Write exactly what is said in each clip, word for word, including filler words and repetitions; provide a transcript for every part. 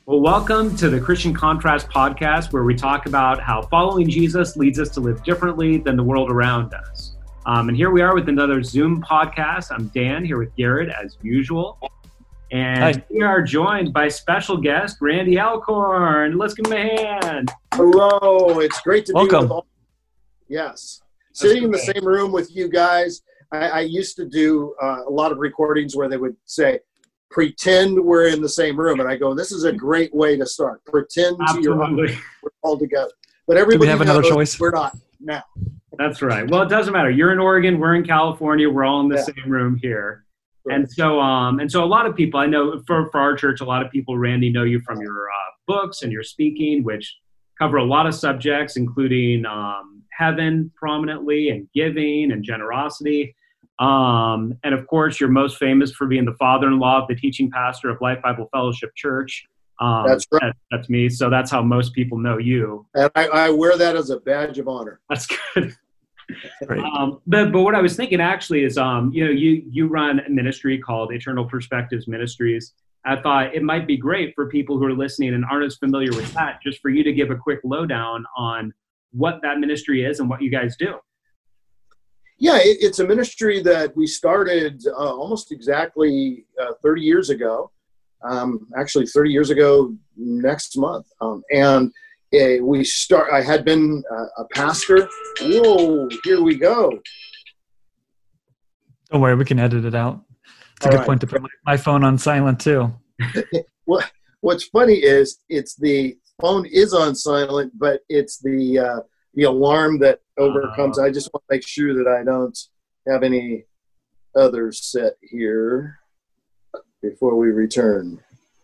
Well, welcome to the Christian Contrast podcast, where we talk about how following Jesus leads us to live differently than the world around us. Um, and here we are with another Zoom podcast. I'm Dan, here with Garrett, as usual. And Hi. We are joined by special guest, Randy Alcorn. Let's give him a hand. Hello. It's great to welcome. be with all. Yes. That's Sitting in the same room with you guys. I, I used to do uh, a lot of recordings where they would say, pretend we're in the same room. And I go, this is a great way to start. Pretend you're we're all together. But everybody Do we have another knows choice? We're not now. That's right. Well, it doesn't matter. You're in Oregon. We're in California. We're all in the Yeah. same room here. Right. And so, um, and so a lot of people, I know for, for our church, a lot of people, Randy, know you from your uh, books and your speaking, which cover a lot of subjects, including um, heaven prominently and giving and generosity. Um, and of course, you're most famous for being the father-in-law of the teaching pastor of Life Bible Fellowship Church. Um, That's right. That, that's me. So that's how most people know you. And I, I wear that as a badge of honor. That's good. Great. Um, but, but what I was thinking actually is, um, you know, you, you run a ministry called Eternal Perspectives Ministries. I thought it might be great for people who are listening and aren't as familiar with that, just for you to give a quick lowdown on what that ministry is and what you guys do. Yeah, it, it's a ministry that we started uh, almost exactly uh, thirty years ago. Um, actually, thirty years ago next month. Um, and uh, we start. I had been uh, a pastor. Whoa, here we go. Don't worry, we can edit it out. It's a All good right. point to put my, my phone on silent too. What What's funny is it's the phone is on silent, but it's the uh, the alarm that overcomes. Uh, I just want to make sure that I don't have any others set here before we return.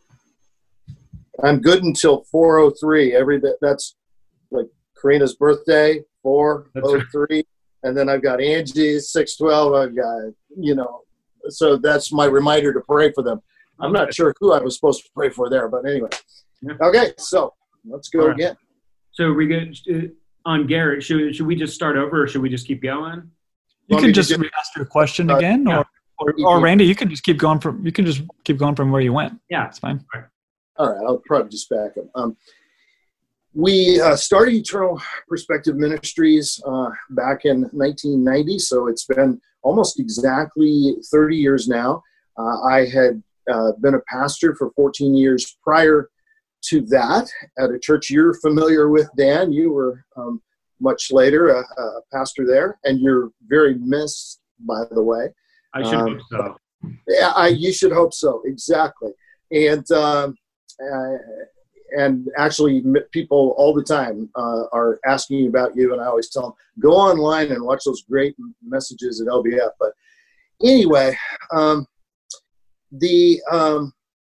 I'm good until four oh three. Every that's like Karina's birthday, four oh three, and then I've got Angie's six twelve. I've got, you know, so that's my reminder to pray for them. I'm not sure who I was supposed to pray for there, but anyway. Yeah. Okay, so let's go right. again. So we get on Garrett. Should should we just start over, or should we just keep going? You Want can me to just do- re-ask your question Uh, again, yeah. or, or or Randy, you can just keep going from you can just keep going from where you went. Yeah, It's fine. All right, I'll probably just back up. Um, we uh, started Eternal Perspective Ministries uh, back in nineteen ninety, so it's been almost exactly thirty years now. Uh, I had uh, been a pastor for fourteen years prior to that at a church you're familiar with, Dan. You were um, much later a, a pastor there, and you're very missed, by the way. I should Um, hope so. Yeah, I, you should hope so. Exactly. And um, uh, and actually, m- people all the time uh, are asking about you, and I always tell them, go online and watch those great messages at L B F. But anyway, um, the um,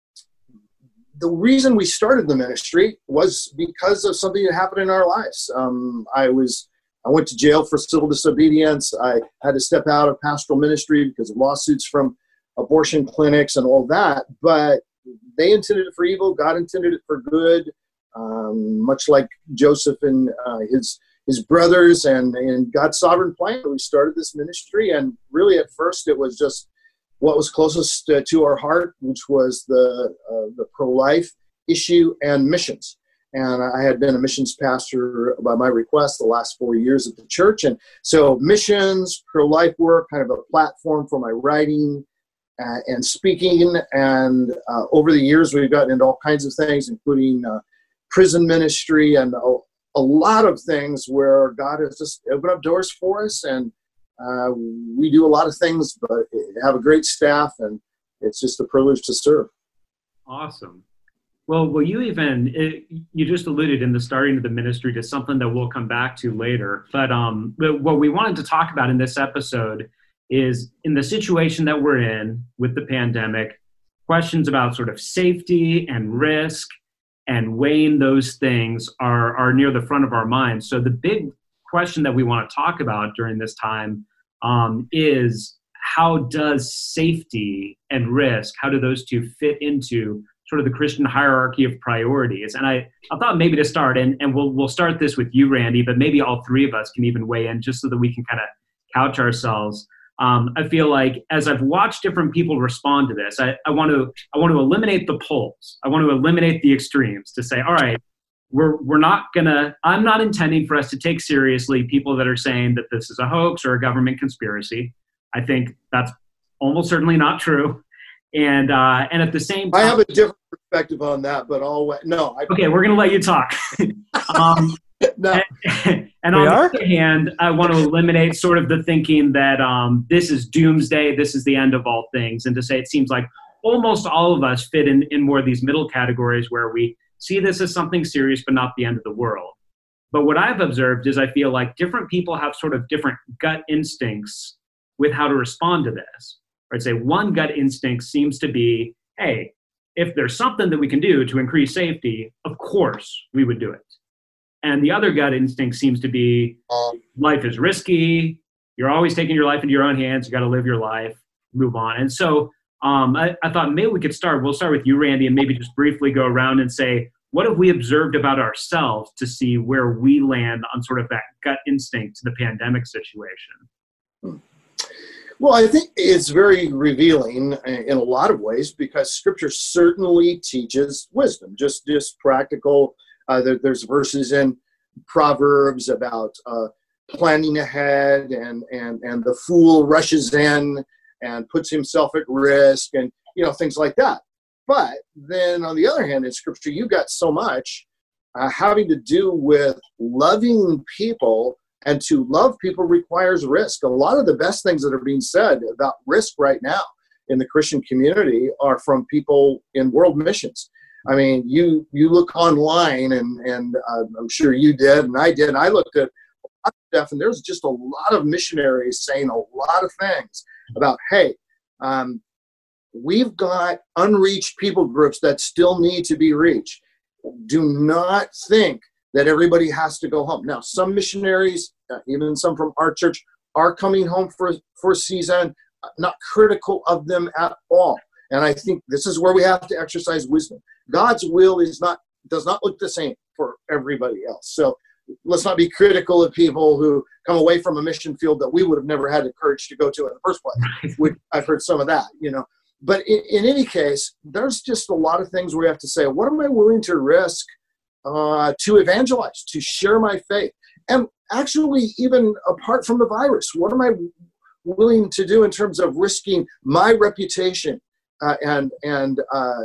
the reason we started the ministry was because of something that happened in our lives. Um, I was I went to jail for civil disobedience. I had to step out of pastoral ministry because of lawsuits from abortion clinics and all that. But they intended it for evil. God intended it for good, um, much like Joseph and uh, his his brothers, and in God's sovereign plan, we started this ministry. And really, at first, it was just what was closest uh, to our heart, which was the uh, the pro-life issue and missions. And I had been a missions pastor by my request the last four years at the church. And so missions, pro-life work, kind of a platform for my writing uh, and speaking. And uh, over the years, we've gotten into all kinds of things, including uh, prison ministry and a, a lot of things where God has just opened up doors for us. And uh, we do a lot of things, but have a great staff, and it's just a privilege to serve. Awesome. Well, well, you even, it, you just alluded in the starting of the ministry to something that we'll come back to later. But um, but what we wanted to talk about in this episode is, in the situation that we're in with the pandemic, questions about sort of safety and risk and weighing those things are, are near the front of our minds. So the big question that we want to talk about during this time um, is, how does safety and risk, how do those two fit into sort of the Christian hierarchy of priorities? And I, I thought maybe to start, and, and we'll we'll start this with you, Randy, but maybe all three of us can even weigh in just so that we can kind of couch ourselves. Um, I feel like as I've watched different people respond to this, I, I want to I want to eliminate the poles. I want to eliminate the extremes to say, all right, we're we're not gonna. I'm not intending for us to take seriously people that are saying that this is a hoax or a government conspiracy. I think that's almost certainly not true. And uh, and at the same time, I have a different perspective on that, but I'll no. I, okay, we're gonna let you talk. um, no. And, and on the other hand, I want to eliminate sort of the thinking that um, this is doomsday, this is the end of all things, and to say it seems like almost all of us fit in, in more of these middle categories where we see this as something serious but not the end of the world. But what I've observed is I feel like different people have sort of different gut instincts with how to respond to this. I'd say one gut instinct seems to be, hey, if there's something that we can do to increase safety, of course we would do it. And the other gut instinct seems to be, life is risky. You're always taking your life into your own hands. You got to live your life, move on. And so um, I, I thought maybe we could start. We'll start with you, Randy, and maybe just briefly go around and say, what have we observed about ourselves to see where we land on sort of that gut instinct to the pandemic situation? Well, I think it's very revealing in a lot of ways because Scripture certainly teaches wisdom, just, just practical. Uh, there, there's verses in Proverbs about uh, planning ahead, and, and, and the fool rushes in and puts himself at risk, and you know things like that. But then on the other hand, in Scripture, you got so much uh, having to do with loving people, and to love people requires risk. A lot of the best things that are being said about risk right now in the Christian community are from people in world missions. I mean, you you look online, and, and uh, I'm sure you did, and I did, and I looked at a lot of stuff, and there's just a lot of missionaries saying a lot of things about, hey, um, we've got unreached people groups that still need to be reached. Do not think that everybody has to go home. Now, some missionaries, uh, even some from our church, are coming home for, for a season, not critical of them at all. And I think this is where we have to exercise wisdom. God's will is not does not look the same for everybody else. So let's not be critical of people who come away from a mission field that we would have never had the courage to go to in the first place. We, I've heard some of that, you know. But in, in any case, there's just a lot of things we have to say. What am I willing to risk uh, to evangelize, to share my faith? And actually, even apart from the virus, what am I willing to do in terms of risking my reputation uh, and and uh,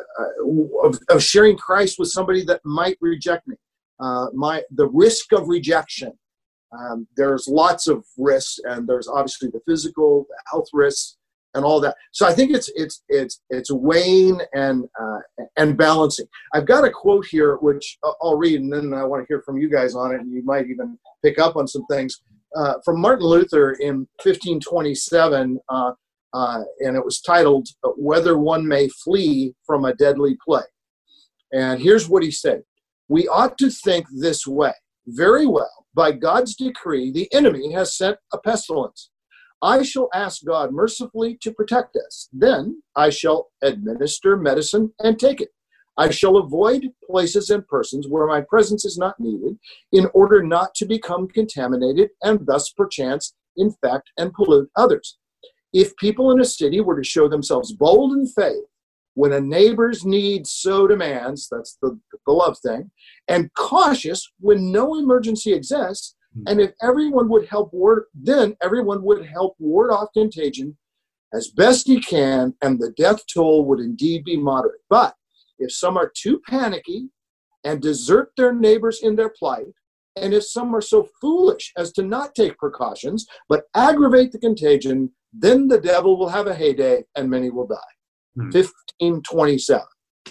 uh, of, of sharing Christ with somebody that might reject me? Uh, my the risk of rejection. Um, there's lots of risks, and there's obviously the physical, the health risks, and all that. So I think it's it's it's it's weighing and uh, and balancing. I've got a quote here which I'll read, and then I want to hear from you guys on it, and you might even pick up on some things uh, from Martin Luther in fifteen twenty-seven, uh, uh, and it was titled "Whether One May Flee from a Deadly Plague." And here's what he said: "We ought to think this way. Very well. By God's decree, the enemy has sent a pestilence. I shall ask God mercifully to protect us. Then I shall administer medicine and take it. I shall avoid places and persons where my presence is not needed in order not to become contaminated and thus perchance infect and pollute others. If people in a city were to show themselves bold in faith when a neighbor's need so demands," that's the, the love thing, "and cautious when no emergency exists, and if everyone would help ward, then everyone would help ward off contagion as best he can, and the death toll would indeed be moderate. But if some are too panicky and desert their neighbors in their plight, and if some are so foolish as to not take precautions, but aggravate the contagion, then the devil will have a heyday and many will die." Hmm. fifteen twenty-seven.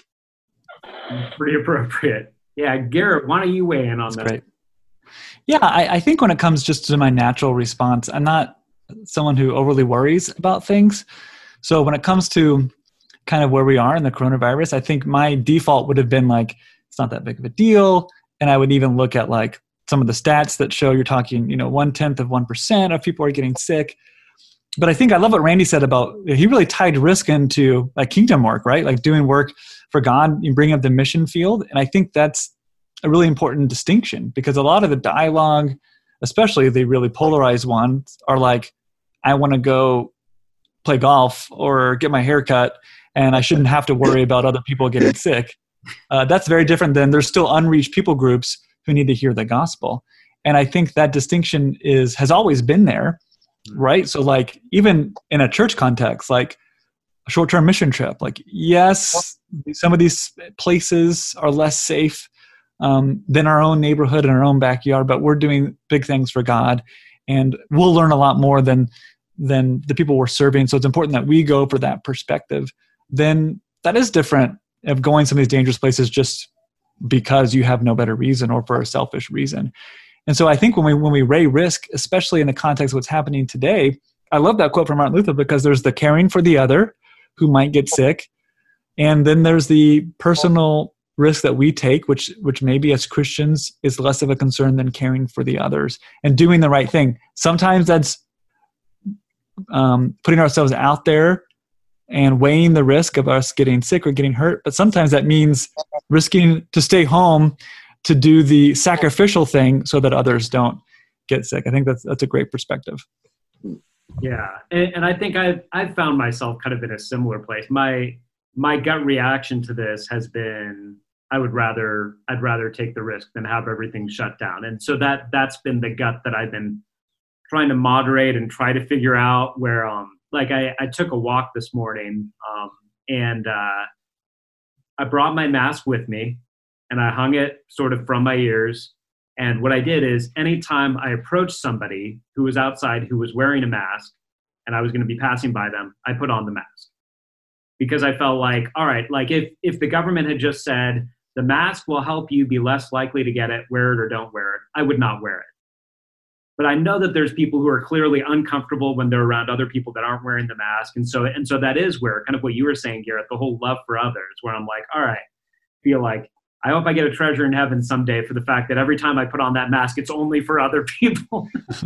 Pretty appropriate. Yeah, Garrett, why don't you weigh in on That's that? Great. Yeah, I, I think when it comes just to my natural response, I'm not someone who overly worries about things. So when it comes to kind of where we are in the coronavirus, I think my default would have been like, it's not that big of a deal. And I would even look at like some of the stats that show you're talking, you know, one tenth of one percent of people are getting sick. But I think I love what Randy said about, he really tied risk into like kingdom work, right? Like doing work for God and bringing up the mission field. And I think that's a really important distinction, because a lot of the dialogue, especially the really polarized ones, are like, I want to go play golf or get my hair cut, and I shouldn't have to worry about other people getting sick. Uh, that's very different than there's still unreached people groups who need to hear the gospel. And I think that distinction is has always been there, right? So like even in a church context, like a short-term mission trip, like yes, some of these places are less safe um, than our own neighborhood and our own backyard, but we're doing big things for God, and we'll learn a lot more than than the people we're serving. So it's important that we go for that perspective. Then that is different of going some of these dangerous places just because you have no better reason or for a selfish reason. And so I think when we when we weigh risk, especially in the context of what's happening today, I love that quote from Martin Luther, because there's the caring for the other who might get sick, and then there's the personal risk that we take, which which maybe as Christians is less of a concern than caring for the others and doing the right thing. Sometimes that's um, putting ourselves out there and weighing the risk of us getting sick or getting hurt, but sometimes that means risking to stay home to do the sacrificial thing so that others don't get sick. I think that's that's a great perspective. Yeah, and, and I think I've I've found myself kind of in a similar place. My my gut reaction to this has been I would rather I'd rather take the risk than have everything shut down, and so that that's been the gut that I've been trying to moderate and try to figure out where um like I, I took a walk this morning um and uh, I brought my mask with me and I hung it sort of from my ears. And what I did is anytime I approached somebody who was outside who was wearing a mask and I was going to be passing by them, I put on the mask. Because I felt like, all right, like if, if the government had just said, the mask will help you be less likely to get it, wear it or don't wear it, I would not wear it. But I know that there's people who are clearly uncomfortable when they're around other people that aren't wearing the mask. And so and so that is where kind of what you were saying, Garrett, the whole love for others, where I'm like, all right, feel like, I hope I get a treasure in heaven someday for the fact that every time I put on that mask, it's only for other people.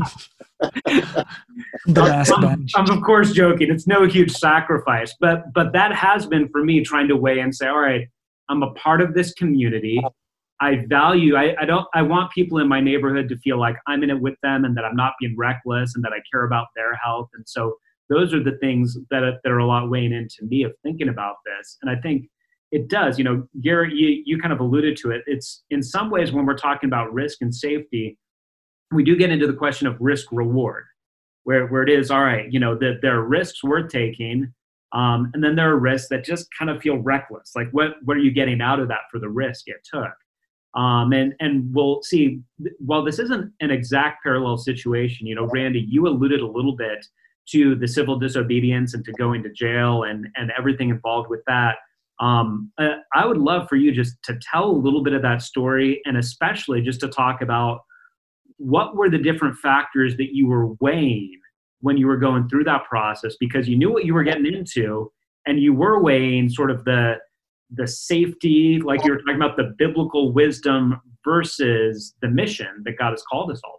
The mask I'm, bench. I'm of course joking. It's no huge sacrifice, but but that has been for me trying to weigh and say, all right, I'm a part of this community. I value, I, I don't, I want people in my neighborhood to feel like I'm in it with them and that I'm not being reckless and that I care about their health. And so those are the things that are, that are a lot weighing into me of thinking about this. And I think it does, you know, Garrett, you, you kind of alluded to it. It's in some ways when we're talking about risk and safety, we do get into the question of risk reward, where, where it is, all right, you know, that there are risks worth taking. Um, and then there are risks that just kind of feel reckless. Like what, what are you getting out of that for the risk it took? Um, and, and we'll see, while this isn't an exact parallel situation, you know, Randy, you alluded a little bit to the civil disobedience and to going to jail and, and everything involved with that. Um, uh, I would love for you just to tell a little bit of that story, and especially just to talk about what were the different factors that you were weighing when you were going through that process, because you knew what you were getting into and you were weighing sort of the the safety, like you were talking about the biblical wisdom versus the mission that God has called us all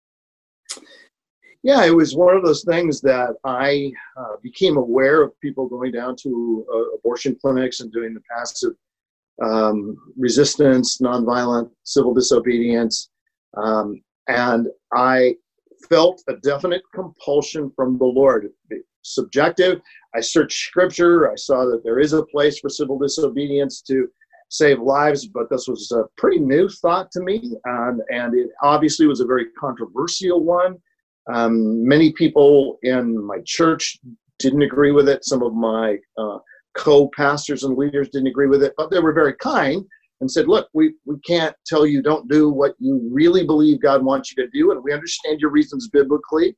to. Yeah, it was one of those things that I uh, became aware of people going down to uh, abortion clinics and doing the passive um, resistance, nonviolent civil disobedience. Um, and I felt a definite compulsion from the Lord. Subjective. I searched scripture. I saw that there is a place for civil disobedience to save lives, but this was a pretty new thought to me. Um, and it obviously was a very controversial one. Um, many people in my church didn't agree with it. Some of my uh, co-pastors and leaders didn't agree with it, but they were very kind and said, look, we, we can't tell you don't do what you really believe God wants you to do, and we understand your reasons biblically,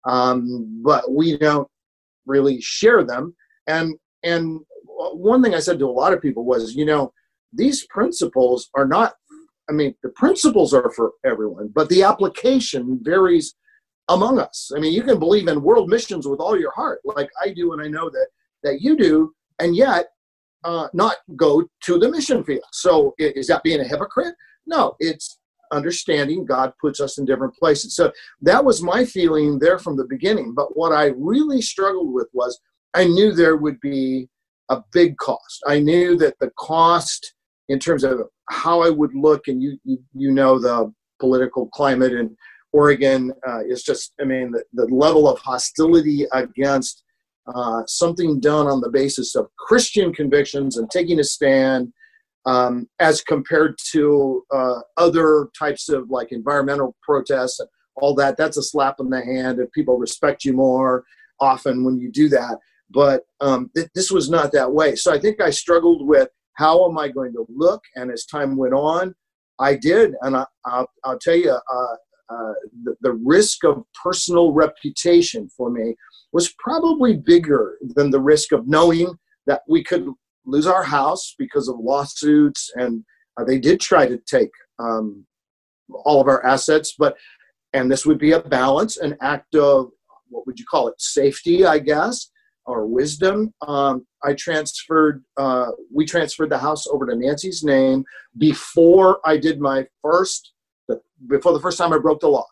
um, but we don't really share them. And and one thing I said to a lot of people was, you know, these principles are not, I mean, the principles are for everyone, but the application varies among us. I mean, you can believe in world missions with all your heart, like I do, and I know that that you do, and yet uh, not go to the mission field. So is that being a hypocrite? No, it's understanding God puts us in different places. So that was my feeling there from the beginning. But what I really struggled with was I knew there would be a big cost. I knew that the cost in terms of how I would look, and you you, you know the political climate and Oregon uh, is just, I mean, the, the level of hostility against uh, something done on the basis of Christian convictions and taking a stand, um, as compared to uh, other types of like environmental protests and all that. That's a slap in the hand, and people respect you more often when you do that. But um, th- this was not that way. So I think I struggled with, how am I going to look? And as time went on, I did. And I, I'll, I'll tell you, uh, uh, the, the risk of personal reputation for me was probably bigger than the risk of knowing that we could lose our house because of lawsuits. And uh, they did try to take um, all of our assets. But, and this would be a balance, an act of, what would you call it, safety, I guess, or wisdom. Um, I transferred, uh, we transferred the house over to Nancy's name before I did my first, the, before the first time I broke the law.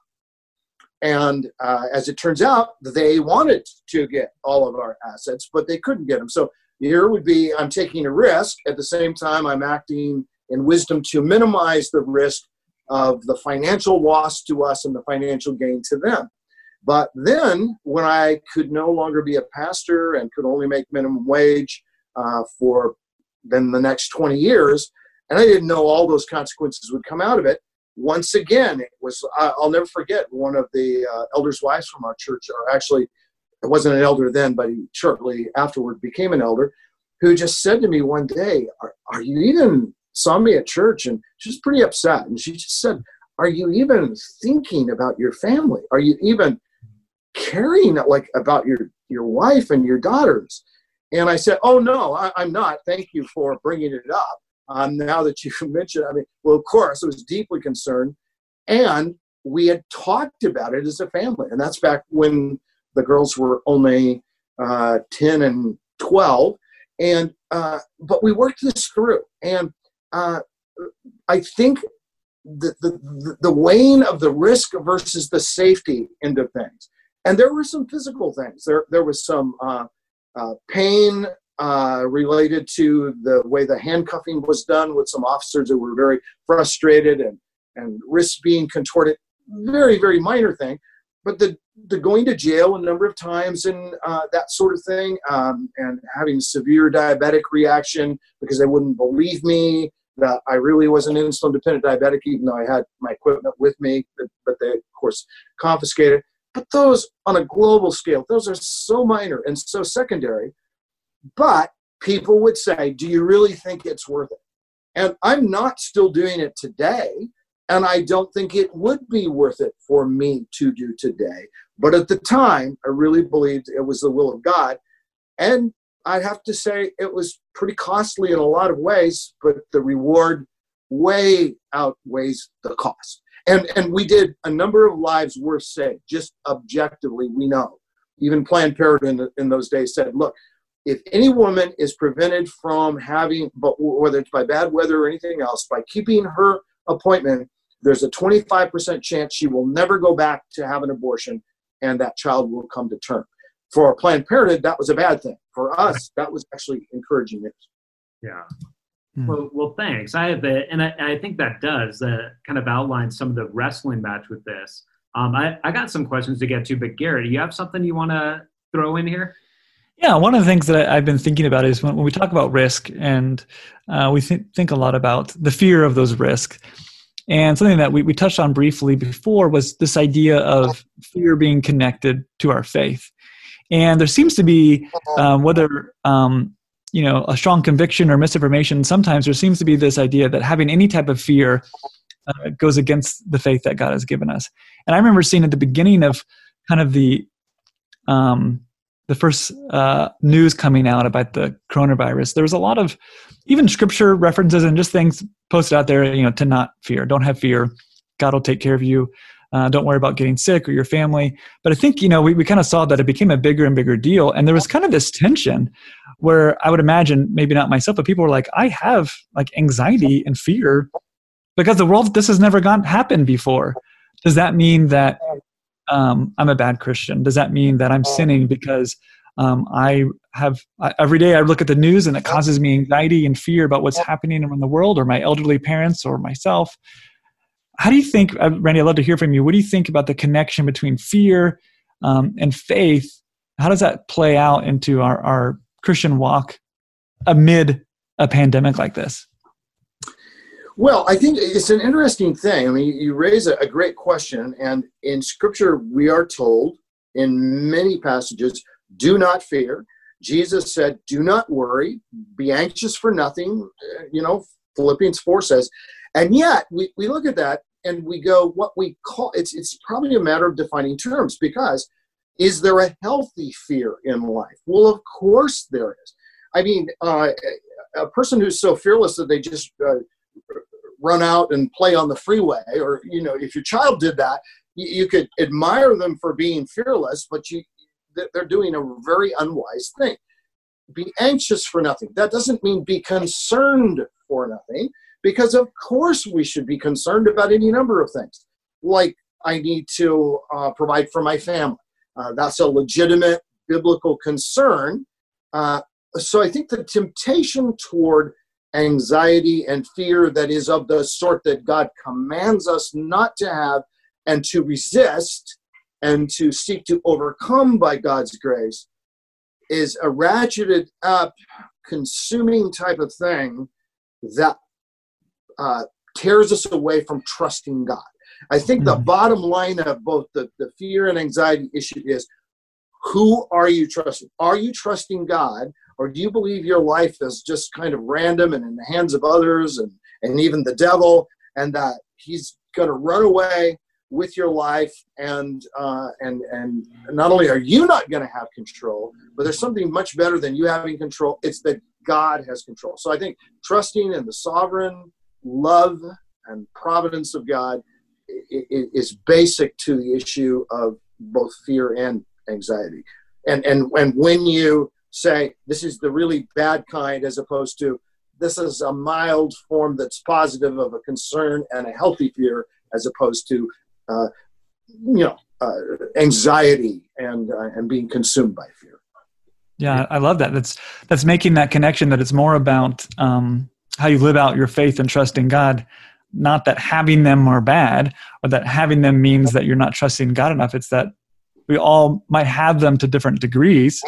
And uh, as it turns out, they wanted to get all of our assets, but they couldn't get them. So here would be, I'm taking a risk. At the same time, I'm acting in wisdom to minimize the risk of the financial loss to us and the financial gain to them. But then when I could no longer be a pastor and could only make minimum wage uh, for then the next twenty years, and I didn't know all those consequences would come out of it, once again, it was, I'll never forget, one of the uh, elders' wives from our church, or actually, it wasn't an elder then, but he shortly afterward became an elder, who just said to me one day, are, are you even, saw me at church, and she was pretty upset, and she just said, are you even thinking about your family? Are you even caring like about your, your wife and your daughters? And I said, oh, no, I, I'm not. Thank you for bringing it up. Um, now that you mentioned, I mean, well, of course, I was deeply concerned. And we had talked about it as a family. And that's back when the girls were only uh, ten and twelve. And, uh, but we worked this through. And uh, I think the, the, the weighing of the risk versus the safety end of things. And there were some physical things. There, there was some uh, uh, pain uh, related to the way the handcuffing was done with some officers that were very frustrated, and, and wrists being contorted. Very, very minor thing. But the, the going to jail a number of times and uh, that sort of thing, um, and having severe diabetic reaction because they wouldn't believe me that I really was an insulin-dependent diabetic, even though I had my equipment with me, but, but they, of course, confiscated. But those, on a global scale, those are so minor and so secondary. But people would say, do you really think it's worth it? And I'm not still doing it today, and I don't think it would be worth it for me to do today. But at the time, I really believed it was the will of God. And I'd have to say it was pretty costly in a lot of ways, but the reward way outweighs the cost. And and we did a number of lives worth saved, just objectively, we know. Even Planned Parenthood in, in those days said, look, if any woman is prevented from having, but whether it's by bad weather or anything else, by keeping her appointment, there's a twenty-five percent chance she will never go back to have an abortion, and that child will come to term. For Planned Parenthood, that was a bad thing. For us, that was actually encouraging news. Yeah. Well, well, thanks. I have a, and I, I think that does uh, kind of outline some of the wrestling match with this. Um, I, I got some questions to get to, but Garrett, do you have something you want to throw in here? Yeah, one of the things that I've been thinking about is when, when we talk about risk, and uh, we th- think a lot about the fear of those risks. And something that we, we touched on briefly before was this idea of fear being connected to our faith. And there seems to be, um, whether um, you know, a strong conviction or misinformation, sometimes there seems to be this idea that having any type of fear uh, goes against the faith that God has given us. And I remember seeing at the beginning of kind of the um, the first uh, news coming out about the coronavirus, there was a lot of even scripture references and just things posted out there, you know, to not fear. Don't have fear. God will take care of you. Uh, don't worry about getting sick or your family. But I think, you know, we, we kind of saw that it became a bigger and bigger deal. And there was kind of this tension where I would imagine, maybe not myself, but people were like, I have like anxiety and fear because the world, this has never gone happened before. Does that mean that um, I'm a bad Christian? Does that mean that I'm sinning because um, I have, I, every day I look at the news and it causes me anxiety and fear about what's happening around the world, or my elderly parents or myself? how do you think, uh, Randy, I'd love to hear from you. What do you think about the connection between fear um, and faith? How does that play out into our, our Christian walk amid a pandemic like this? Well, I think it's an interesting thing. I mean, you raise a, a great question. And in Scripture, we are told in many passages, do not fear. Jesus said, do not worry, be anxious for nothing. You know, Philippians four says. And yet, we, we look at that and we go, what we call, it's, it's probably a matter of defining terms, because is there a healthy fear in life? Well, of course there is. I mean, uh, a person who's so fearless that they just uh, run out and play on the freeway, or, you know, if your child did that, you, you could admire them for being fearless, but you, they're doing a very unwise thing. Be anxious for nothing. That doesn't mean be concerned for nothing, because of course we should be concerned about any number of things. Like, I need to uh, provide for my family. Uh, that's a legitimate biblical concern. Uh, so I think the temptation toward anxiety and fear that is of the sort that God commands us not to have and to resist and to seek to overcome by God's grace is a ratcheted up, consuming type of thing that uh, tears us away from trusting God. I think the bottom line of both the, the fear and anxiety issue is, who are you trusting? Are you trusting God, or do you believe your life is just kind of random and in the hands of others and, and even the devil, and that he's going to run away with your life, and uh, and and not only are you not going to have control, but there's something much better than you having control. It's that God has control. So I think trusting in the sovereign love and providence of God is basic to the issue of both fear and anxiety. And and and when you say this is the really bad kind, as opposed to this is a mild form that's positive of a concern and a healthy fear, as opposed to uh, you know uh, anxiety and uh, and being consumed by fear. Yeah, I love that. That's that's making that connection, that it's more about um, how you live out your faith and trust in God. Not that having them are bad, or that having them means that you're not trusting God enough. It's that we all might have them to different degrees,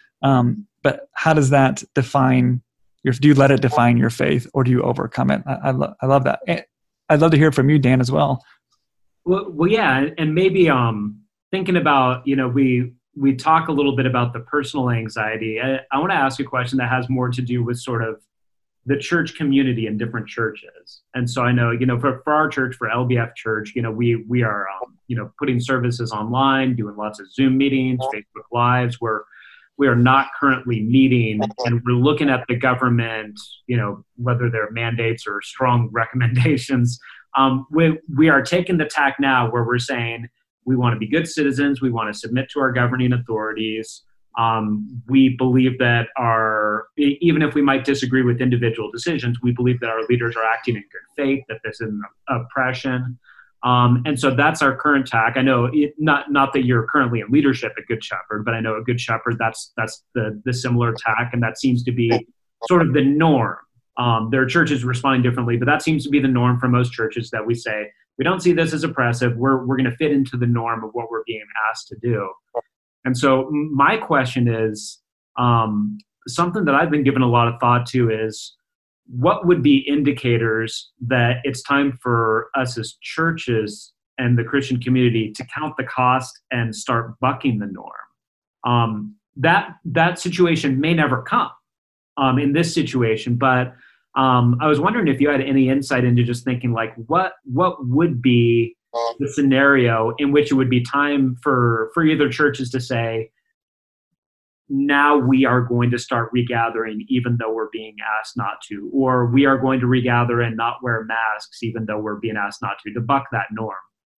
um, but how does that define your? Do you let it define your faith, or do you overcome it? I, I, lo- I love that. I'd love to hear from you, Dan, as well. Well, well, yeah, and maybe um, thinking about, you know, we we talk a little bit about the personal anxiety. I, I want to ask a question that has more to do with sort of the church community in different churches. And so I know, you know, for, for our church, for L B F Church, you know, we we are, um, you know, putting services online, doing lots of Zoom meetings, Facebook Lives, where we are not currently meeting, and we're looking at the government, you know, whether they're mandates or strong recommendations. Um, we, we are taking the tack now where we're saying we want to be good citizens, we want to submit to our governing authorities. Um, we believe that our, even if we might disagree with individual decisions, we believe that our leaders are acting in good faith, that this isn't oppression. Um, and so that's our current tack. I know it, not not that you're currently in leadership at Good Shepherd, but I know at Good Shepherd, that's that's the, the similar tack, and that seems to be sort of the norm. Um, there are churches responding differently, but that seems to be the norm for most churches, that we say, we don't see this as oppressive. We're we're going to fit into the norm of what we're being asked to do. And so my question is, um, something that I've been given a lot of thought to is, what would be indicators that it's time for us as churches and the Christian community to count the cost and start bucking the norm? Um, that that situation may never come um, in this situation, but um, I was wondering if you had any insight into just thinking, like, what what would be the scenario in which it would be time for, for either churches to say, now we are going to start regathering even though we're being asked not to, or we are going to regather and not wear masks even though we're being asked not to, to buck that norm?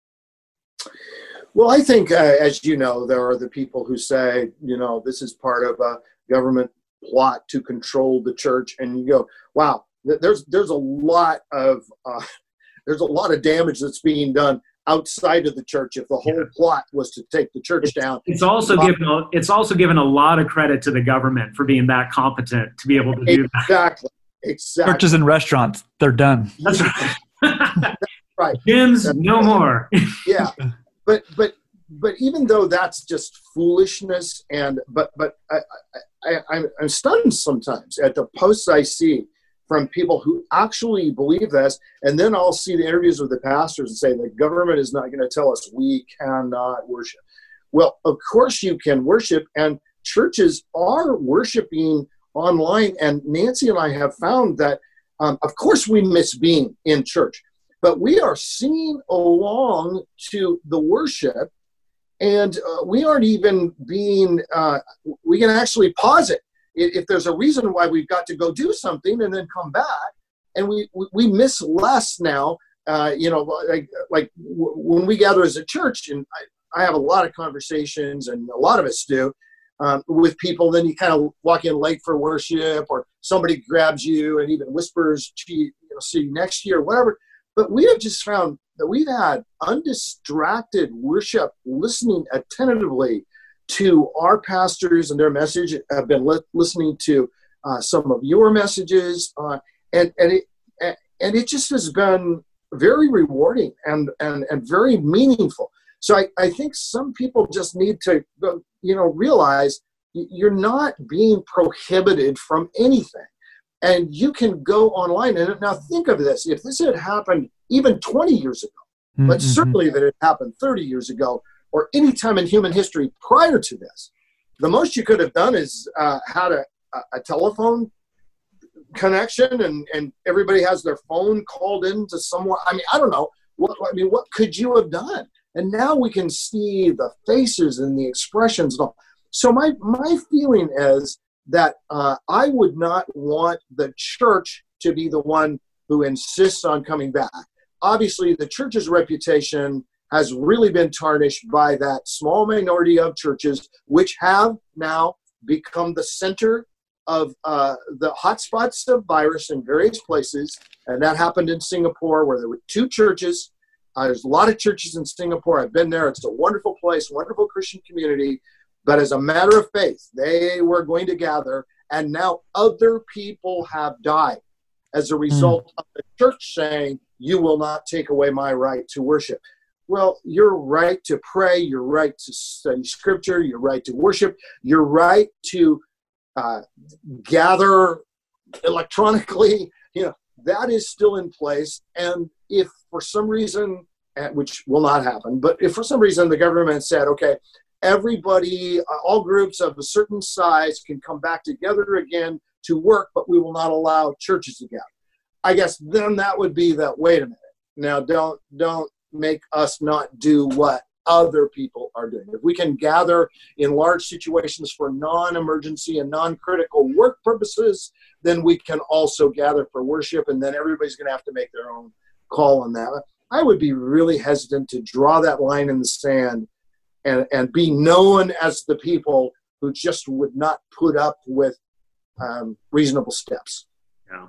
Well, I think, uh, as you know, there are the people who say, you know, this is part of a government plot to control the church. And you go, wow, th- there's there's a lot of uh, there's a lot of damage that's being done outside of the church if the whole yeah. plot was to take the church it's, down. It's also given a, it's also given a lot of credit to the government for being that competent to be able to do exactly. that. Exactly. Churches and restaurants, they're done. That's right. Right. Gyms, That's no right. more. Yeah. But but but even though that's just foolishness, and but but I, I, I I'm stunned sometimes at the posts I see from people who actually believe this, and then I'll see the interviews with the pastors and say the government is not going to tell us we cannot worship. Well, of course you can worship, and churches are worshiping online. And Nancy and I have found that, um, of course, we miss being in church, but we are singing along to the worship, and uh, we aren't even being, uh, we can actually pause it. If there's a reason why we've got to go do something and then come back, and we, we, we miss less now, uh, you know, like, like w- when we gather as a church, and I, I have a lot of conversations, and a lot of us do, um, with people, then you kind of walk in late for worship, or somebody grabs you and even whispers to you, you know, see you next year, whatever. But we have just found that we've had undistracted worship, listening attentively to our pastors and their message. I've been li- listening to uh, some of your messages, uh, and and it and it just has been very rewarding and and and very meaningful. So I, I think some people just need to, you know, realize you're not being prohibited from anything, and you can go online. And now think of this: if this had happened even twenty years ago, mm-hmm. but certainly that it happened thirty years ago, or any time in human history prior to this, the most you could have done is uh, had a, a telephone connection, and, and everybody has their phone called into someone. I mean, I don't know. What, I mean, what could you have done? And now we can see the faces and the expressions and all. So my, my feeling is that uh, I would not want the church to be the one who insists on coming back. Obviously, the church's reputation has really been tarnished by that small minority of churches, which have now become the center of uh, the hotspots of virus in various places. And that happened in Singapore, where there were two churches. Uh, there's a lot of churches in Singapore. I've been there. It's a wonderful place, wonderful Christian community. But as a matter of faith, they were going to gather, and now other people have died as a result mm. of the church saying, you will not take away my right to worship. Well, your right to pray, your right to study scripture, your right to worship, your right to uh, gather electronically, you know, that is still in place. And if for some reason, which will not happen, but if for some reason the government said, okay, everybody, all groups of a certain size can come back together again to work, but we will not allow churches to gather, I guess then that would be that, wait a minute, now don't, don't, make us not do what other people are doing. If we can gather in large situations for non-emergency and non-critical work purposes, then we can also gather for worship, and then everybody's going to have to make their own call on that. I would be really hesitant to draw that line in the sand and, and be known as the people who just would not put up with um, reasonable steps. Yeah.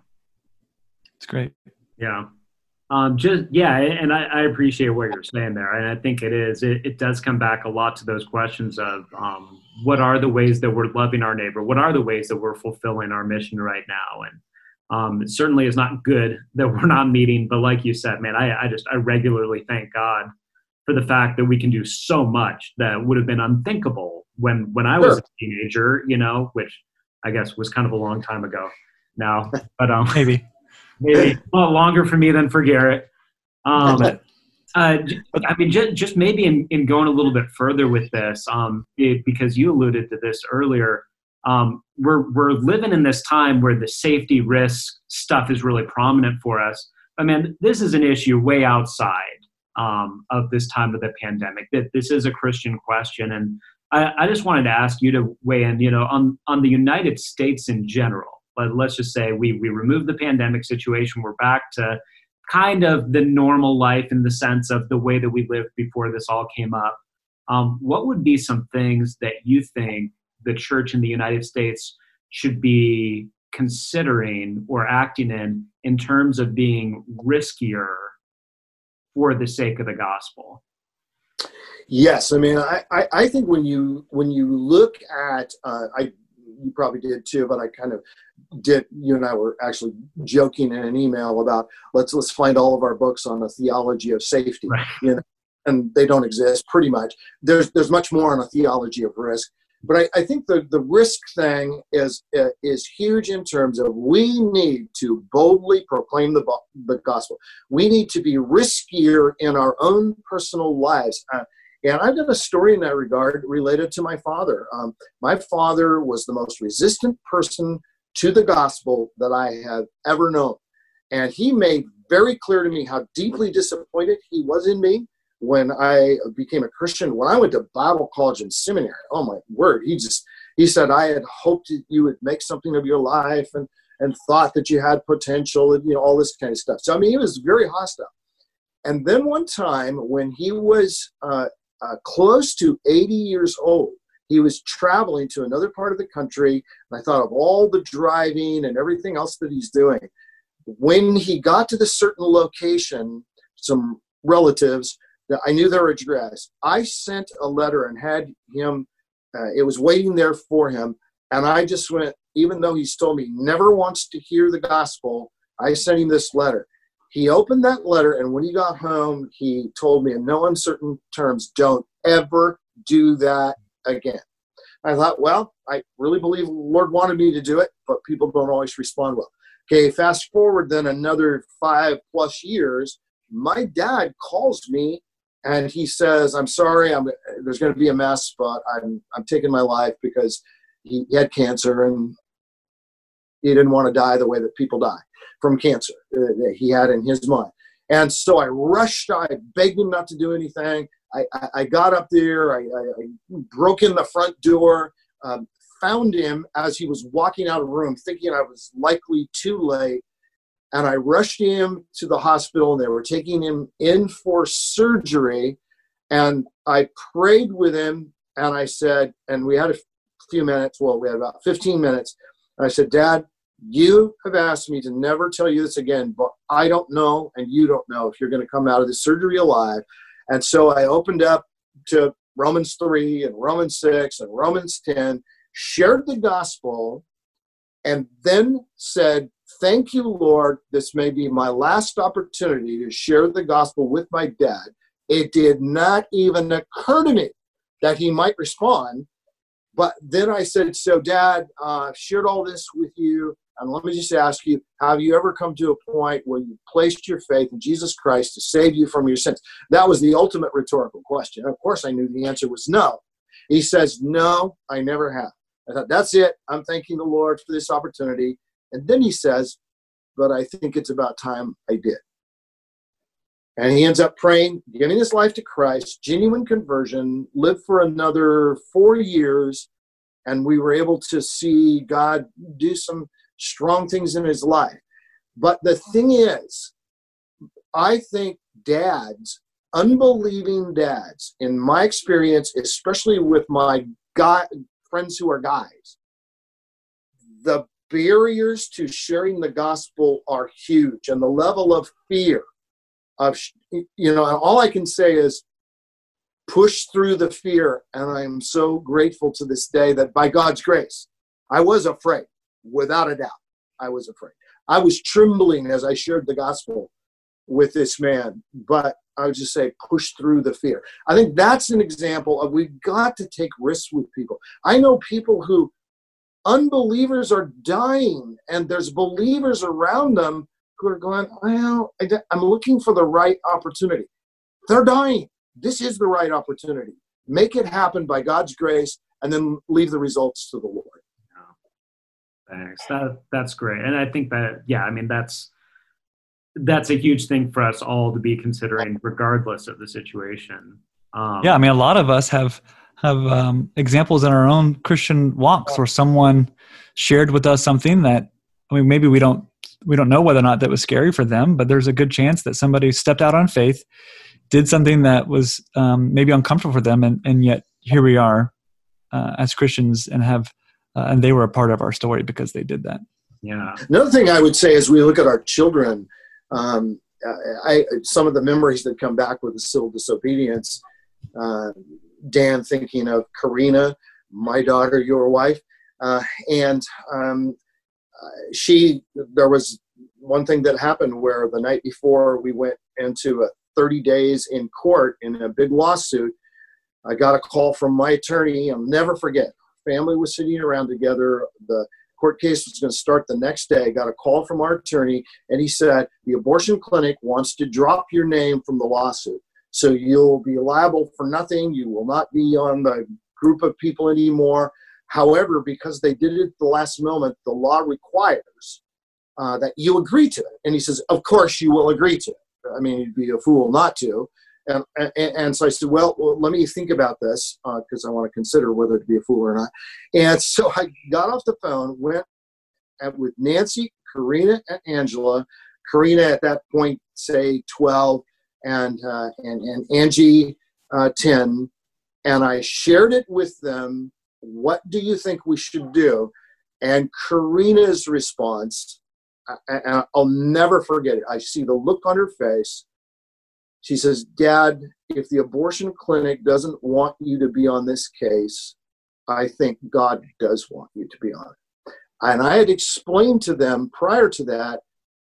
It's great. Yeah. Um, just, yeah, and I, I appreciate what you're saying there. And I think it is, it, it does come back a lot to those questions of um, what are the ways that we're loving our neighbor? What are the ways that we're fulfilling our mission right now? And um, it certainly is not good that we're not meeting. But like you said, man, I, I just, I regularly thank God for the fact that we can do so much that would have been unthinkable when, when I was sure. a teenager, you know, which I guess was kind of a long time ago now, but um, maybe. Maybe a lot longer for me than for Garrett. Um, uh, I mean, just, just maybe in, in going a little bit further with this, um, it, because you alluded to this earlier, um, we're we're living in this time where the safety risk stuff is really prominent for us. I mean, this is an issue way outside um, of this time of the pandemic. That this is a Christian question, and I, I just wanted to ask you to weigh in, you know, on on the United States in general. But let's just say we we remove the pandemic situation. We're back to kind of the normal life in the sense of the way that we lived before this all came up. Um, what would be some things that you think the church in the United States should be considering or acting in in terms of being riskier for the sake of the gospel? Yes, I mean, I, I, I think when you when you look at, uh, I you probably did too, but I kind of did. You and I were actually joking in an email about let's let's find all of our books on the theology of safety, right. you know, and they don't exist pretty much. There's there's much more on a theology of risk. But I, I think the, the risk thing is uh, is huge in terms of we need to boldly proclaim the, the gospel. We need to be riskier in our own personal lives. Uh, and I've got a story in that regard related to my father. Um, my father was the most resistant person to the gospel that I have ever known. And he made very clear to me how deeply disappointed he was in me when I became a Christian. When I went to Bible college and seminary, oh my word, he just, he said, I had hoped that you would make something of your life and, and thought that you had potential and, you know, all this kind of stuff. So, I mean, he was very hostile. And then one time when he was uh, uh, close to eighty years old, he was traveling to another part of the country. And I thought of all the driving and everything else that he's doing. When he got to the certain location, some relatives, I knew their address. I sent a letter and had him, uh, it was waiting there for him. And I just went, even though he's told me never wants to hear the gospel, I sent him this letter. He opened that letter, and when he got home, he told me in no uncertain terms, don't ever do that again. I thought, well, I really believe the Lord wanted me to do it, but people don't always respond well. Okay, fast forward then another five plus years, my dad calls me and he says, I'm sorry, I'm, there's going to be a mess, but I'm I'm taking my life because he, he had cancer and he didn't want to die the way that people die from cancer uh, that he had in his mind. And so I rushed, I begged him not to do anything. I, I, I got up there, I, I, I broke in the front door, um, found him as he was walking out of the room thinking I was likely too late. And I rushed him to the hospital, and they were taking him in for surgery. And I prayed with him, and I said, and we had a few minutes, well, we had about fifteen minutes. And I said, Dad, you have asked me to never tell you this again, but I don't know, and you don't know if you're going to come out of this surgery alive. And so I opened up to Romans three and Romans six and Romans ten, shared the gospel, and then said, thank you, Lord. This may be my last opportunity to share the gospel with my dad. It did not even occur to me that he might respond. But then I said, so Dad, uh, I've shared all this with you. And let me just ask you, have you ever come to a point where you placed your faith in Jesus Christ to save you from your sins? That was the ultimate rhetorical question. Of course, I knew the answer was no. He says, no, I never have. I thought, that's it. I'm thanking the Lord for this opportunity. And then he says, but I think it's about time I did. And he ends up praying, giving his life to Christ, genuine conversion, lived for another four years, and we were able to see God do some strong things in his life. But the thing is, I think dads, unbelieving dads, in my experience, especially with my guy, friends who are guys, the barriers to sharing the gospel are huge, and the level of fear of, you know, all I can say is push through the fear. And I'm so grateful to this day that by God's grace, I was afraid, without a doubt. I was afraid. I was trembling as I shared the gospel with this man, but I would just say push through the fear. I think that's an example of we've got to take risks with people. I know people who unbelievers are dying, and there's believers around them who are going, well, I'm looking for the right opportunity. They're dying. This is the right opportunity. Make it happen by God's grace, and then leave the results to the Lord. Thanks. That, that's great. And I think that, yeah, I mean, that's, that's a huge thing for us all to be considering regardless of the situation. Um, yeah. I mean, a lot of us have, have um, examples in our own Christian walks where someone shared with us something that, I mean, maybe we don't, we don't know whether or not that was scary for them, but there's a good chance that somebody stepped out on faith, did something that was um, maybe uncomfortable for them. And, and yet here we are uh, as Christians and have, uh, and they were a part of our story because they did that. Yeah. Another thing I would say as we look at our children, um, I, some of the memories that come back with the civil disobedience, uh, Dan, thinking of Karina, my daughter, your wife, Uh, and um, uh, she, there was one thing that happened where the night before we went into a thirty days in court in a big lawsuit, I got a call from my attorney. I'll never forget. Family was sitting around together. The court case was going to start the next day. I got a call from our attorney, and he said, the abortion clinic wants to drop your name from the lawsuit. So you'll be liable for nothing. You will not be on the group of people anymore. However, because they did it at the last moment, the law requires uh, that you agree to it. And he says, of course you will agree to it. I mean, you'd be a fool not to. And, and, and so I said, well, well, let me think about this because uh, I want to consider whether to be a fool or not. And so I got off the phone, went at, with Nancy, Karina, and Angela. Karina at that point, say twelve, and uh, and, and Angie, uh, ten. And I shared it with them. What do you think we should do? And Karina's response, I, I'll never forget it. I see the look on her face. She says, Dad, if the abortion clinic doesn't want you to be on this case, I think God does want you to be on it. And I had explained to them prior to that,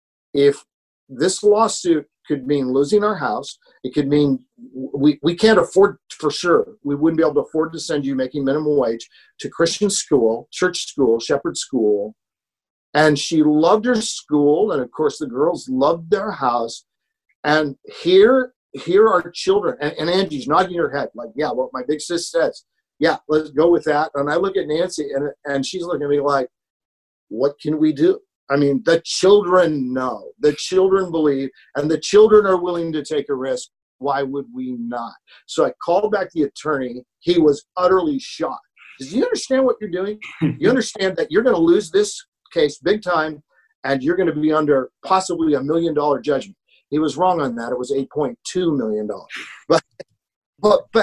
if this lawsuit could mean losing our house, it could mean we, we can't afford, for sure, we wouldn't be able to afford to send you making minimum wage to Christian school, church school, shepherd school. And she loved her school. And of course, the girls loved their house. And here, here are children. And, and Angie's nodding her head like, yeah, what my big sis says. Yeah, let's go with that. And I look at Nancy and, and she's looking at me like, what can we do? I mean, the children know. The children believe. And the children are willing to take a risk. Why would we not? So I called back the attorney. He was utterly shocked. Do you understand what you're doing? You understand that you're going to lose this case big time and you're going to be under possibly a million dollar judgment. He was wrong on that. It was eight point two million dollars. But, but, but,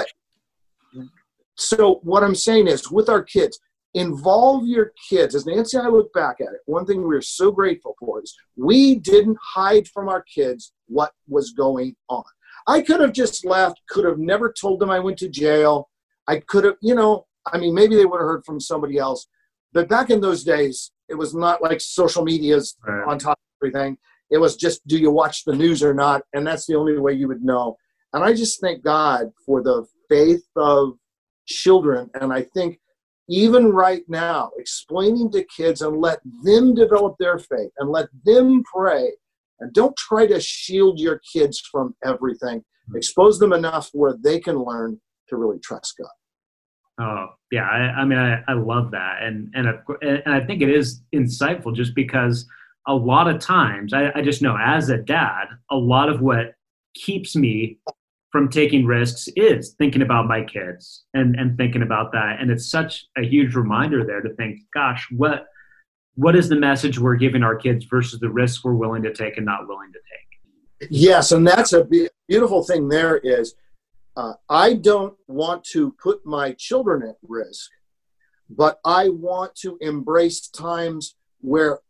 so what I'm saying is with our kids, involve your kids. As Nancy and I look back at it, one thing we're so grateful for is we didn't hide from our kids what was going on. I could have just left, could have never told them I went to jail. I could have, you know, I mean, maybe they would have heard from somebody else. But back in those days, it was not like social media's right on top of everything. It was just, do you watch the news or not? And that's the only way you would know. And I just thank God for the faith of children. And I think even right now, explaining to kids and let them develop their faith and let them pray. And don't try to shield your kids from everything. Expose them enough where they can learn to really trust God. Oh, yeah. I, I mean, I, I love that. And, and, and I think it is insightful just because a lot of times, I, I just know as a dad, a lot of what keeps me from taking risks is thinking about my kids and, and thinking about that. And it's such a huge reminder there to think, gosh, what what is the message we're giving our kids versus the risks we're willing to take and not willing to take? Yes, and that's a be- beautiful thing there is uh, I don't want to put my children at risk, but I want to embrace times where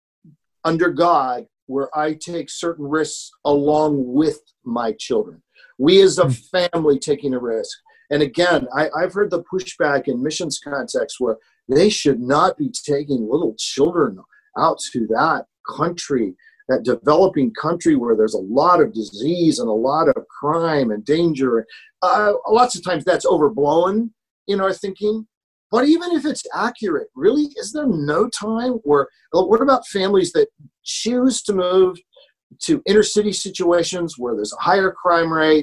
under God, where I take certain risks along with my children. We as a family taking a risk. And again, I, I've heard the pushback in missions context where they should not be taking little children out to that country, that developing country where there's a lot of disease and a lot of crime and danger. Uh, lots of times that's overblown in our thinking. But even if it's accurate, really, is there no time where, what about families that choose to move to inner city situations where there's a higher crime rate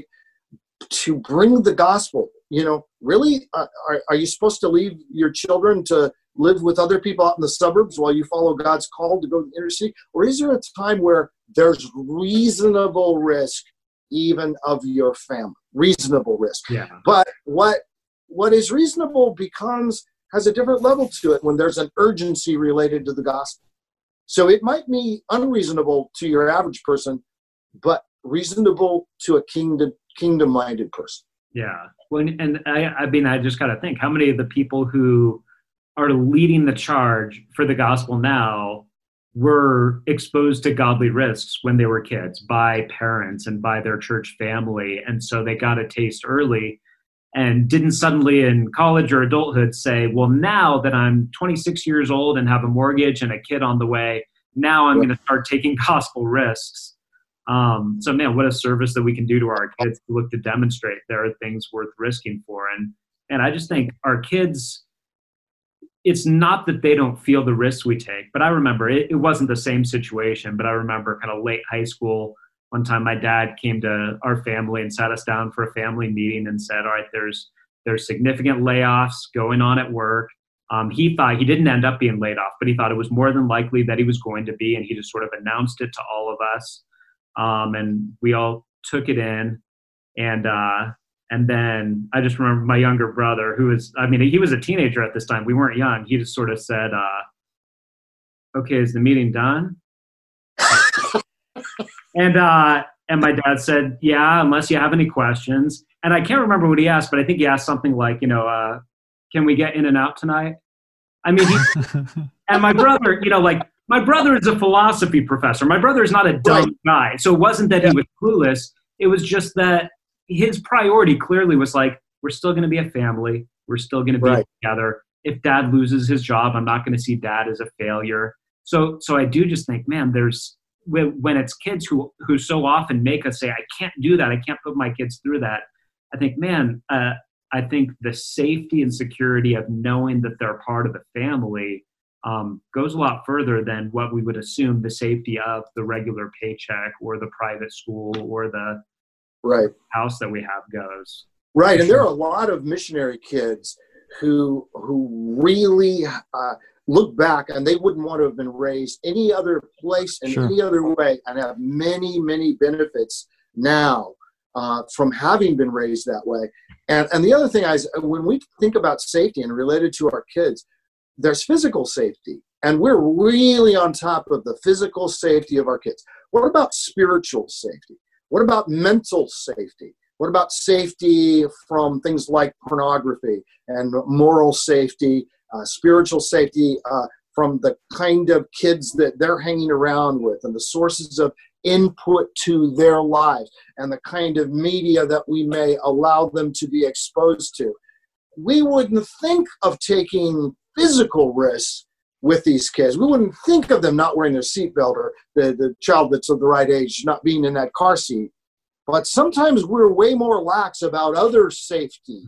to bring the gospel? You know, really, uh, are, are you supposed to leave your children to live with other people out in the suburbs while you follow God's call to go to the inner city? Or is there a time where there's reasonable risk even of your family? Reasonable risk. Yeah. But what what is reasonable becomes, has a different level to it when there's an urgency related to the gospel. So it might be unreasonable to your average person, but reasonable to a kingdom kingdom-minded person. Yeah. Well, and I, I mean, I just got to think, how many of the people who are leading the charge for the gospel now were exposed to godly risks when they were kids by parents and by their church family. And so they got a taste early. and didn't suddenly in college or adulthood say, well, now that I'm twenty-six years old and have a mortgage and a kid on the way, now I'm going to start taking gospel risks. Um, so, man, what a service that we can do to our kids to look to demonstrate there are things worth risking for. And and I just think our kids, it's not that they don't feel the risks we take, but I remember it, it wasn't the same situation, but I remember kind of late high school, one time my dad came to our family and sat us down for a family meeting and said, all right, there's there's significant layoffs going on at work. Um, he thought, he didn't end up being laid off, but he thought it was more than likely that he was going to be, and he just sort of announced it to all of us. Um, and we all took it in. And uh, and then I just remember my younger brother, who was, I mean, he was a teenager at this time. We weren't young. He just sort of said, uh, okay, is the meeting done? And uh, and my dad said, yeah, unless you have any questions. And I can't remember what he asked, but I think he asked something like, you know, uh, can we get in and out tonight? I mean, he, and my brother, you know, like my brother is a philosophy professor. My brother is not a dumb right. guy. So it wasn't that yeah. he was clueless. It was just that his priority clearly was like, we're still going to be a family. We're still going to be right. together. If dad loses his job, I'm not going to see dad as a failure. So, so I do just think, man, there's, when it's kids who, who so often make us say, I can't do that, I can't put my kids through that, I think, man, uh, I think the safety and security of knowing that they're part of the family um, goes a lot further than what we would assume the safety of the regular paycheck or the private school or the right. house that we have goes. Right, and there are a lot of missionary kids who who really uh, look back and they wouldn't want to have been raised any other place in sure. any other way and have many, many benefits now uh, from having been raised that way. And, and the other thing is, when we think about safety and related to our kids, there's physical safety. And we're really on top of the physical safety of our kids. What about spiritual safety? What about mental safety? What about safety from things like pornography and moral safety? Uh, spiritual safety uh, from the kind of kids that they're hanging around with and the sources of input to their lives and the kind of media that we may allow them to be exposed to. We wouldn't think of taking physical risks with these kids. We wouldn't think of them not wearing their seatbelt or the, the child that's of the right age not being in that car seat. But sometimes we're way more lax about other safety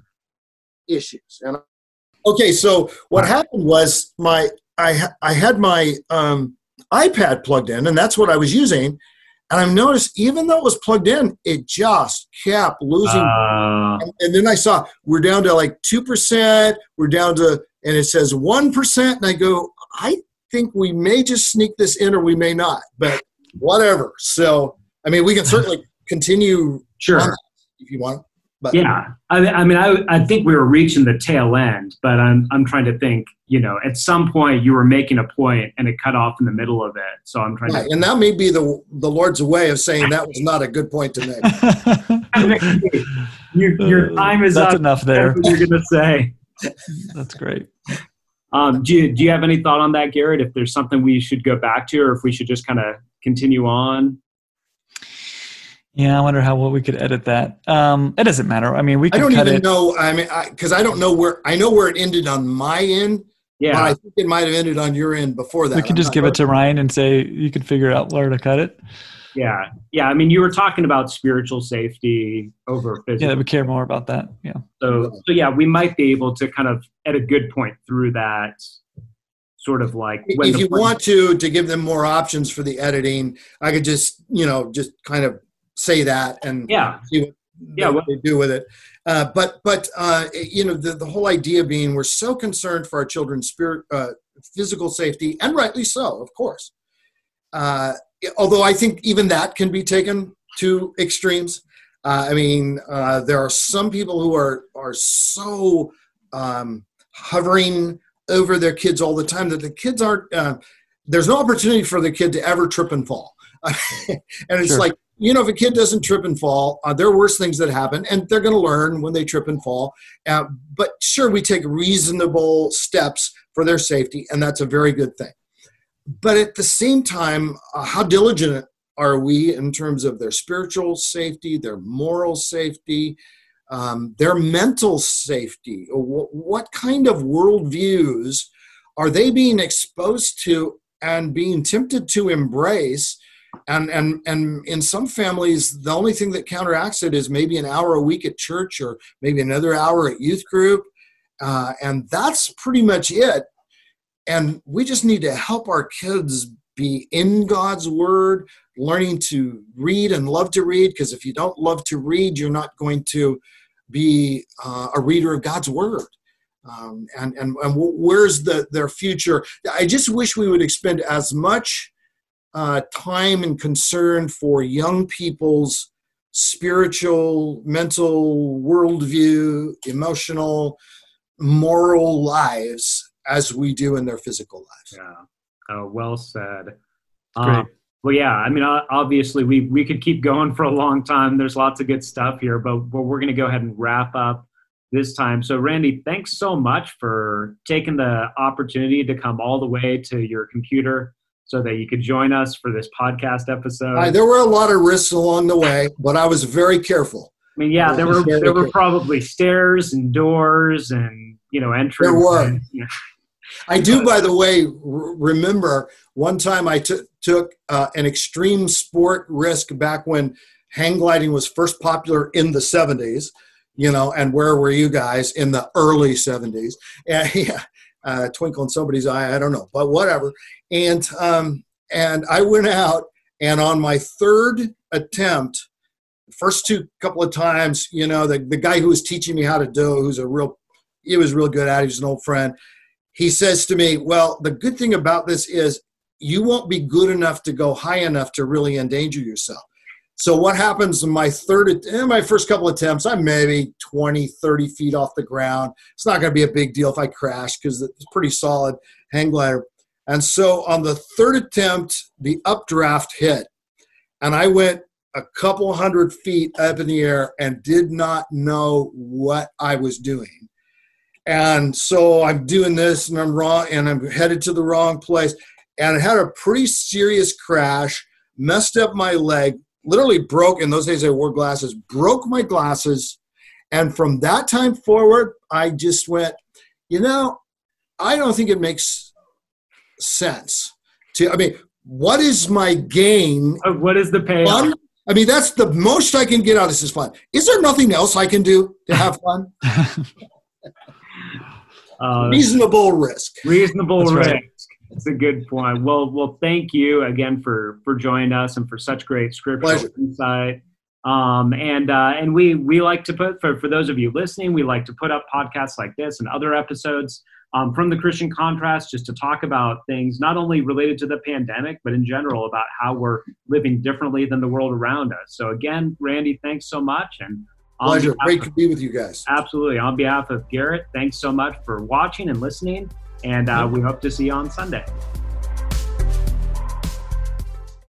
issues. And okay, so what happened was my I I had my um, iPad plugged in, and that's what I was using. And I've noticed, even though it was plugged in, it just kept losing. Uh, and, and then I saw we're down to like two percent. We're down to, and it says one percent. And I go, I think we may just sneak this in, or we may not. But whatever. So I mean, we can certainly continue. Sure. If you want. But, yeah, I mean, I mean, I, I think we were reaching the tail end, but I'm I'm trying to think. You know, at some point you were making a point and it cut off in the middle of it. So I'm trying right. to. And that may be the the Lord's way of saying that was not a good point to make. your, your time is That's up. enough there. That's what you're gonna say. That's great. Um, do you do you have any thought on that, Garrett? If there's something we should go back to, or if we should just kind of continue on? Yeah, I wonder how well we could edit that. Um, it doesn't matter. I mean, we can I don't cut even it. know. I mean, because I, I don't know where I know where it ended on my end. Yeah, but I think it might have ended on your end before that. We can I'm just give sure. it to Ryan and say you can figure out where to cut it. Yeah, yeah. I mean, you were talking about spiritual safety over physical. Yeah, we care more about that. Yeah. So, so yeah, we might be able to kind of at a good point through that. Sort of like when if you want to to give them more options for the editing, I could just you know just kind of say that and yeah see what yeah they, what, they do with it. Uh, but but uh, you know the, the whole idea being we're so concerned for our children's spirit, uh, physical safety, and rightly so, of course. Uh, although I think even that can be taken to extremes. Uh, I mean, uh, there are some people who are are so um, hovering over their kids all the time that the kids aren't. Uh, there's no opportunity for the kid to ever trip and fall, and it's Sure. like. You know, if a kid doesn't trip and fall, uh, there are worse things that happen, and they're going to learn when they trip and fall. Uh, but sure, we take reasonable steps for their safety, and that's a very good thing. But at the same time, uh, how diligent are we in terms of their spiritual safety, their moral safety? um, their mental safety. What, what kind of worldviews are they being exposed to and being tempted to embrace? And, and, and in some families, the only thing that counteracts it is maybe an hour a week at church or maybe another hour at youth group. Uh, and that's pretty much it. And we just need to help our kids be in God's word, learning to read and love to read, because if you don't love to read, you're not going to be uh, a reader of God's word. Um, and, and, and where's the, their future? I just wish we would expend as much uh, time and concern for young people's spiritual, mental worldview, emotional, moral lives as we do in their physical lives. Yeah, uh, well said. Great. Um, well, yeah, I mean, obviously we, we could keep going for a long time. There's lots of good stuff here, but, but we're going to go ahead and wrap up this time. So Randy, thanks so much for taking the opportunity to come all the way to your computer so that you could join us for this podcast episode. Uh, there were a lot of risks along the way, but I was very careful. I mean, yeah, there were there were probably stairs and doors and, you know, entrances. There were. And, you know. I do, by the way, r- remember one time I t- took uh, an extreme sport risk back when hang gliding was first popular in the seventies, you know, and where were you guys in the early seventies? And, yeah, uh, twinkle in somebody's eye, I don't know, but whatever. And um, and I went out, and on my third attempt, first two couple of times, you know, the, the guy who was teaching me how to do, who's a real, he was real good at it, he was an old friend. He says to me, well, the good thing about this is you won't be good enough to go high enough to really endanger yourself. So what happens in my third, in my first couple attempts, I'm maybe twenty, thirty feet off the ground. It's not going to be a big deal if I crash because it's pretty solid hang glider. And so on the third attempt, the updraft hit, and I went a couple hundred feet up in the air and did not know what I was doing. And so I'm doing this and I'm wrong and I'm headed to the wrong place. And I had a pretty serious crash, messed up my leg, literally broke, in those days I wore glasses, broke my glasses. And from that time forward, I just went, you know, I don't think it makes sense to, I mean, what is my gain? Uh, what is the payoff? Fun? I mean, that's the most I can get out of this is fun. Is there nothing else I can do to have fun? Uh, reasonable risk. Reasonable That's risk. Right. That's a good point. Well, well, thank you again for for joining us and for such great scriptural Pleasure. insight. Um, and uh, and we we like to put for for those of you listening, we like to put up podcasts like this and other episodes um, from the Christian Contrast, just to talk about things not only related to the pandemic, but in general about how we're living differently than the world around us. So again, Randy, thanks so much. And pleasure. Great to be with you guys. Absolutely. On behalf of Garrett, thanks so much for watching and listening. And uh, we hope to see you on Sunday.